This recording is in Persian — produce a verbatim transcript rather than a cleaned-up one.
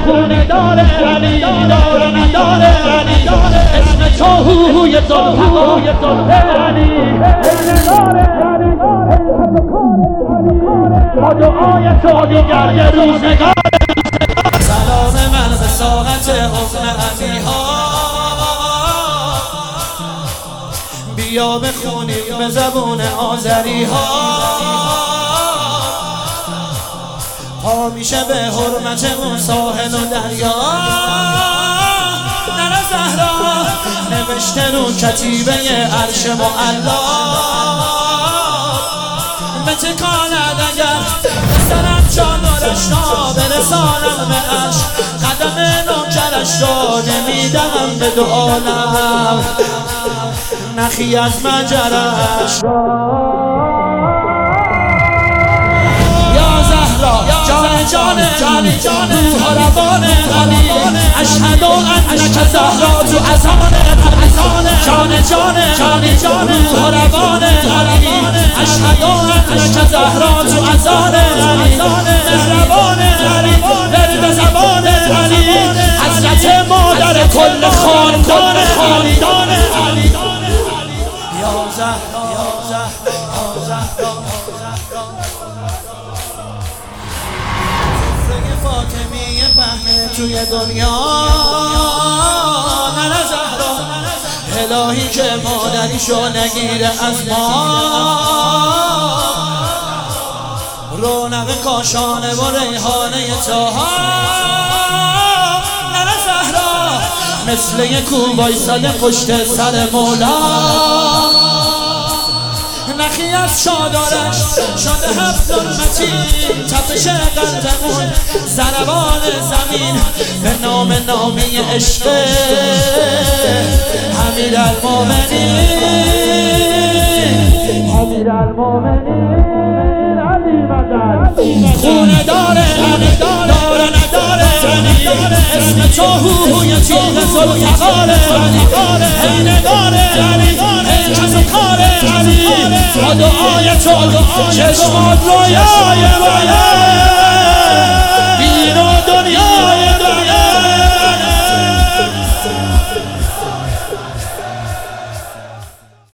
خونه داره علی داره نداره علی اسم توهوی ذوالفقار علی داره علی با دعای تو دیگر یه روزگار. سلام من به ساعت حسن علی ها، بیا بخونیم به زبون آذری ها، پا میشه به حرمت اون ساحل و دریا. نره زهرا نوشته رو کتیبه عرش معلا، به تکاند اگر بسرم چادرش را برسانم به عرش، قدم نوکرش را نمیدم به دو عالم، نخی از مجرش. یا زهرا جان جان علی روح روان علی، اشهد انک زهرا تو اذان جان جان جان روح روان علی، اشهد انک زهرا تو اذان علی، مهربان علی درد زبان علی، حضرت مادر کل خاندان خاندان علی. یا زهرا یا زهرا یا زهرا سفره فاطمی فهمه توی دنیا. نره زهرا الهی که مادریشو نگیره از ما، رونق کاشانه و ریحانه تاها. نره زهرا مثل یک کو وایساده پشت سر مولا، نخی از شادارش شده هفت ظلمتی، تپش قلبمون ضربان زمین به نام نامی عشق امیرالمومنین. امیرالمومنین علی مدد خونه داره علی داره نداره علی، اسم توهوی ذوالفقار علی، عین داره علی کس و کار علی، با دعای تو چشمات رویای